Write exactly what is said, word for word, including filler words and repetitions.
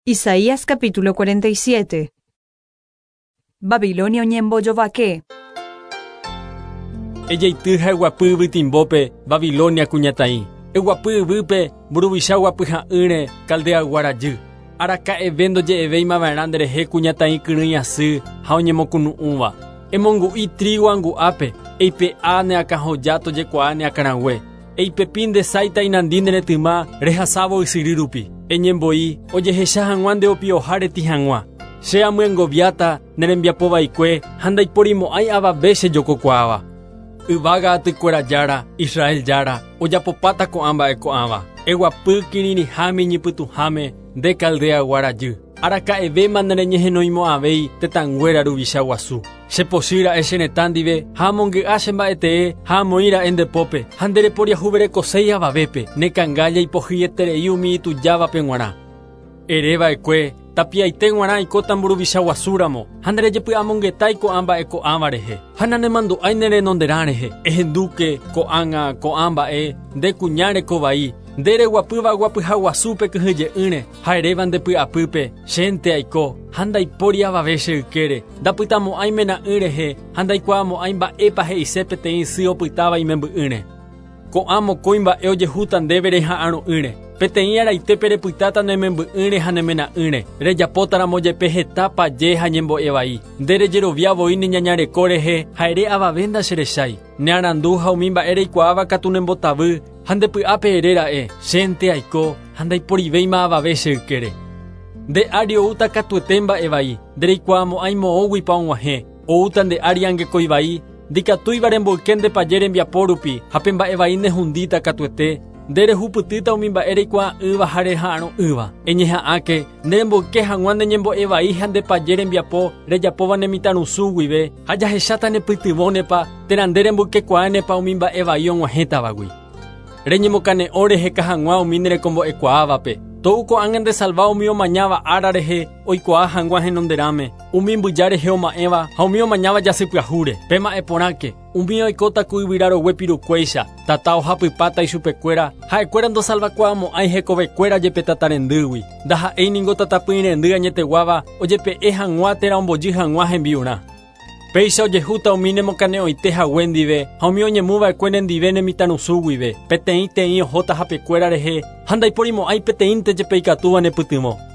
Isaías capítulo cuarenta y siete. Babilonia oñembojovaque. Ella ituja eguapy vytimbope Babilonia kuñatai. Eguapy vype mburuvicha guapyha ýre Caldea guarajy. Araka'e ndoje evéima va'erã nderehe kuñatai kyrỹi asy ha oñemokunu'ũva. Emongu'i trigo angu'ápe, eipe'a ne akãhoja tojekuaa ne akãrague. Eipepi ndesáita inandi neretýma rehasávo ysyry rupi. Eñemboi ojehecha hag̃ua ndeopioha reti hag̃ua. Che amyengoviáta nerembiapovaikue ha ndaipórimo'ãi avave chejokokuaáva. Yvága atykuéra jára, Israel jára, ojapopáta ko'ã mba'e ko'ãva. Eguapy kirirĩháme iñipytuháme nde Caldea guarajy. Araka'evéma nereñehenoimo'ãvéi tetãnguéra ruvicha guasu. Chepochýra'e cherẽtã ndive ha amongy'a chemba'etee ha amoĩra'e ndepópe ha ndereporiahuverekoséi avavépe nekãnga jaipohyeterei umi itujávape g̃uarã. Ereva'ekue tapiaite g̃uarã oikóta mburuvicha guasúramo ha nderejepy'amongetái ko'ã mba'e ko'ãva rehe ha nanemandu'ái nerenonderã rehe ehendúke ko'ág̃a ko'ã mba'e nde kuñáreko vai ndereguapýva guapyha guasúpe kyhyje'ỹre ha eréva ndepy'apýpe chénte aiko ha ndaipóri avave che ykére ndapytamo'ãi mena'ỹ rehe ha ndaikuaamo'ãi mba'épa he'ise peteĩ sy opytáva imemby'ỹre. Ko'ã mokõi mba'e ojehúta ndéve reha'ãrõ'ỹre. Peteĩ araitépe repytáta nememby'ỹre ha nemena'ỹre. Rejapótaramo jepe heta paje ha ñembo'e vai. Nderejeroviavoi neñañareko rehe ha ere avave ndacherechái. Nearandu ha umi mba'e reikuaáva katu nembotavy ha ndepy'ápe eréra'e chénte aiko ha ndaiporivéima avave che ykére. Nde ári oúta katuete mba'e vai. Ndereikuaamo'ãi moõguipa og̃uahẽ. Oúta nde ári angekói vai. Ndikatúiva remboyke ndepaje rembiapo rupi ha pe mba'e vai nehundíta katuete. Nderehupytýta umi mba'e reikuaa'ỹva ha reha'ãrõ'ỹva. Eñeha'ãke neremboyke hag̃ua neñembo'e vai ha ndepaje rembiapo rejapóva nemitãrusũ guive ha jahecháta nepytyvõnepa térã nde remboykekuaanepa umi mba'e vai og̃uahẽtavagui. Reñemokane'õ reheka hag̃ua umi nerekombo'ekuaávape. Tou ko'ág̃a ndesalva umi omañáva ára rehe oikuaa hag̃ua henonderãme. Umi mbyja rehe oma'ẽva ha umi omañáva jasypyahúre. Péma'e porãke. Umi oikóta ku yvyra rogue pirukuéicha. Tata ohapypáta ichupekuéra. Ha'ekuéra ndosalvakuaamo'ãi hekovekuéra jepe tata rendýgui. Ndaha'éi niko tatapỹi rendy añeteguáva ojepe'e hag̃ua térã ombojy hag̃ua hembi'urã. Péicha ojehúta umi nemokane'õite hague ndive ha umi oñemuva'ekue nendive nemitãrusũ guive. Peteĩ teĩ ohóta hapekuéra rehe ha ndaipórimo'ãi peteĩnte jepe ikatúva nepytyvõ.